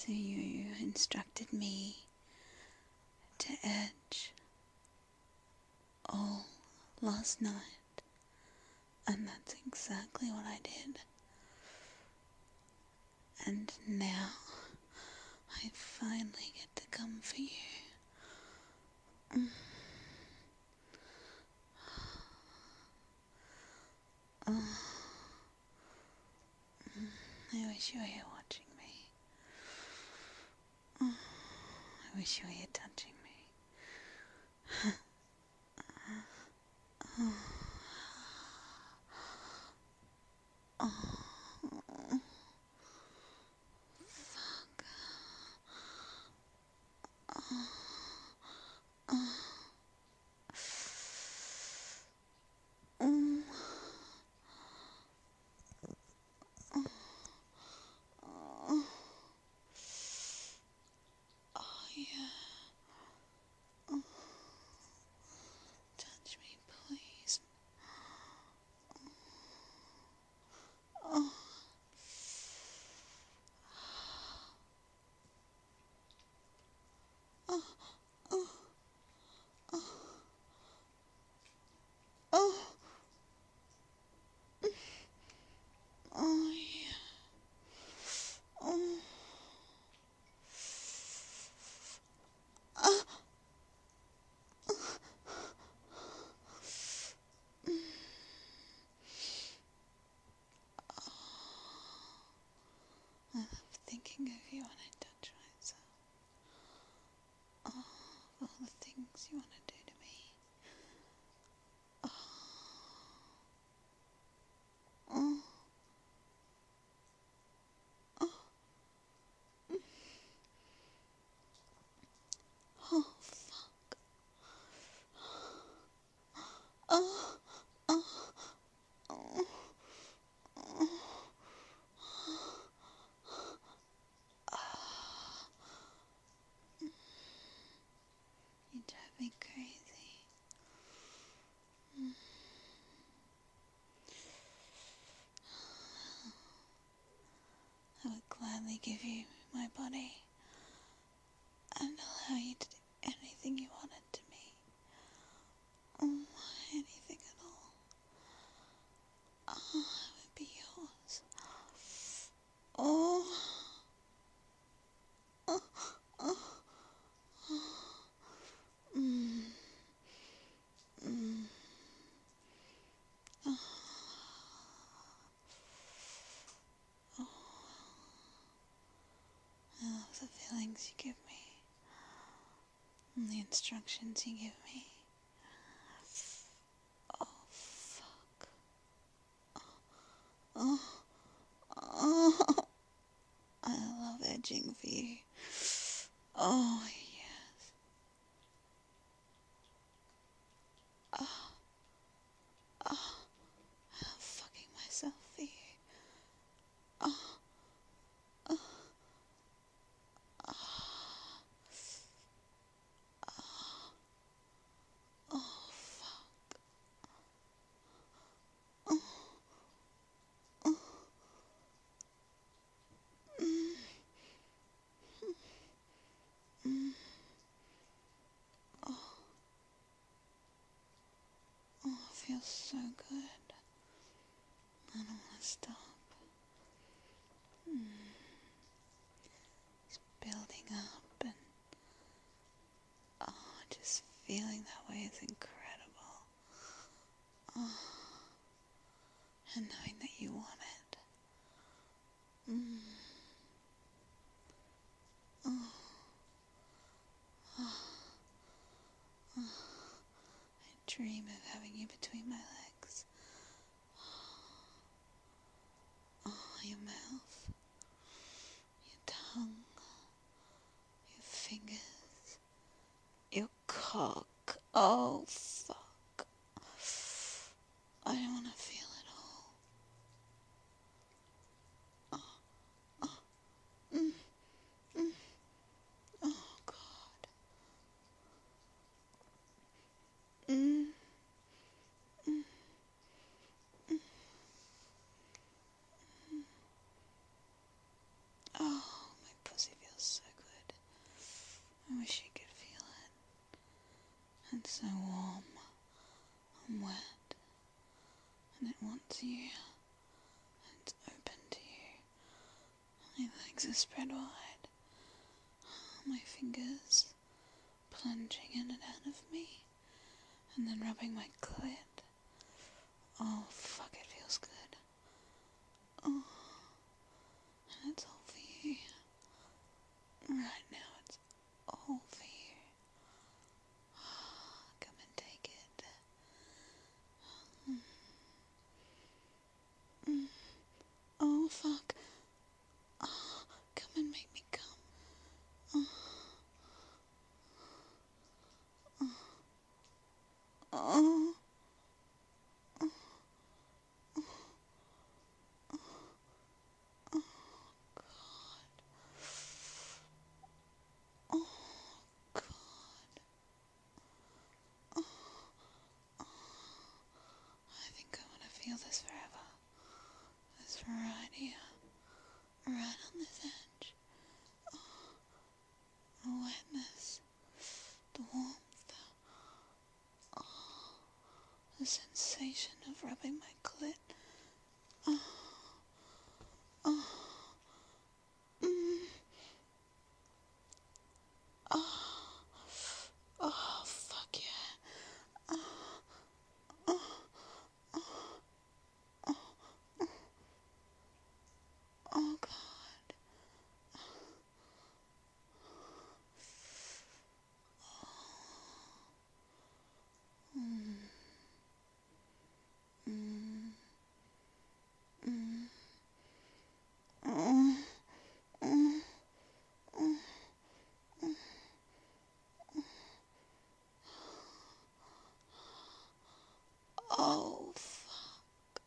So you instructed me to edge all last night, and that's exactly what I did. And now I finally get to come for you. I wish you were here watching me. I wish you were here touching me. Touch me, please. I love thinking of you when I touch myself. All the things you want to do to me. Oh, fuck. You drive me crazy. I would gladly give you my body and allow you to do anything you wanted to me. Anything at all. I would be yours. I love the feelings you give me. And the instructions you give me. Oh, fuck. I love edging for you. Oh, yes. I love fucking myself for you. Oh, it feels so good. I don't want to stop. It's building up and just feeling that way is incredible. And knowing that you want it. I dream of having you between my legs. Your mouth, your tongue, your fingers, your cock. Oh, fuck. I don't want to feel it all. Oh, God. Oh, my pussy feels It's so warm and wet, and it wants you. It's open to you. My legs are spread wide. My fingers plunging in and out of me, and then rubbing my clit. Oh, fuck, it feels good. Oh, and it's all for you. Right now, it's all for you. Come and take it. Oh, fuck. Oh, come and make me come. Oh. Oh, God. I think I want to feel this forever. This right here. Right on this edge. The wetness. The warmth. The sensation of rubbing my clit. Oh. Oh. Oh. Oh, fuck yeah. Oh, God. Oh, fuck.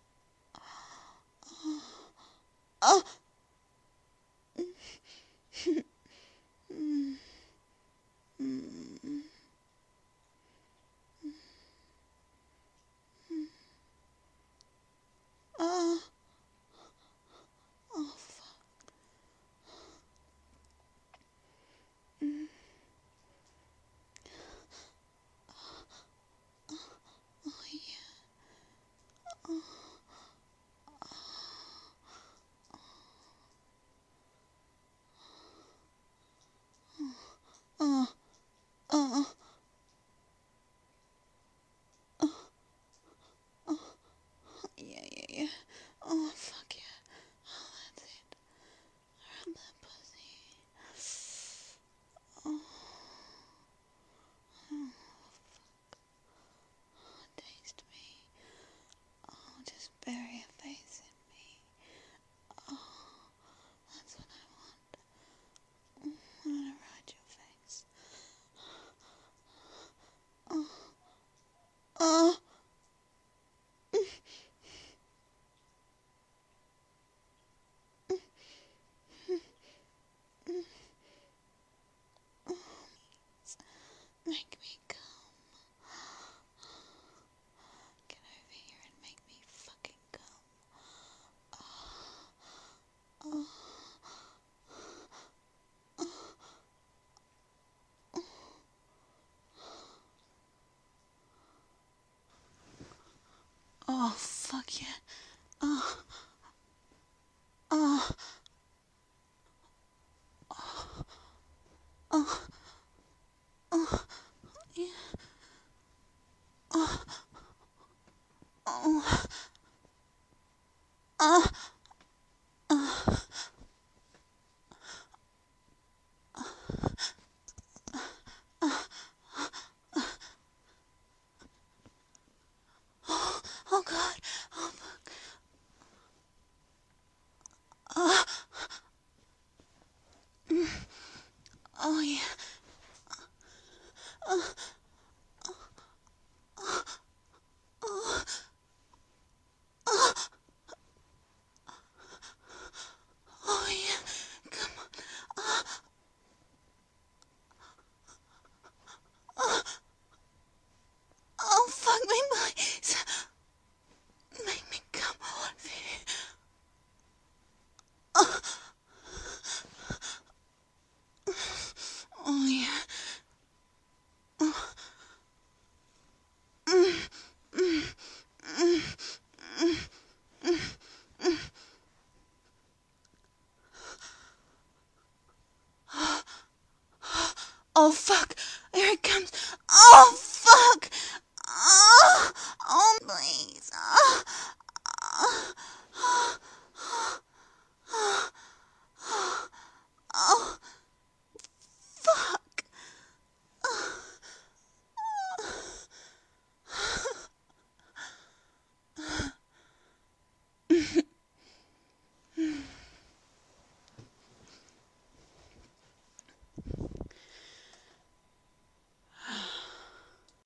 Oh. Oh. Oh, fuck. Oh, yeah. Oh. Oh. Yeah, yeah, yeah. Oh, fuck yeah. Oh, that's it. Rub that pussy. Oh. Taste me. Oh, just bury a face in me. Oh, that's what I want. I want to ride your face. Oh. Oh. Make me come. Get over here and make me fucking come. Oh. Oh, fuck yeah. Oh. Oh. Oh. Oh. Yeah. Oh. Oh. Oh. Oh, God. Oh, fuck. Oh. Oh, yeah. Oh, yeah. Come on. Oh, fuck me, please. Make me come on. Oh, yeah.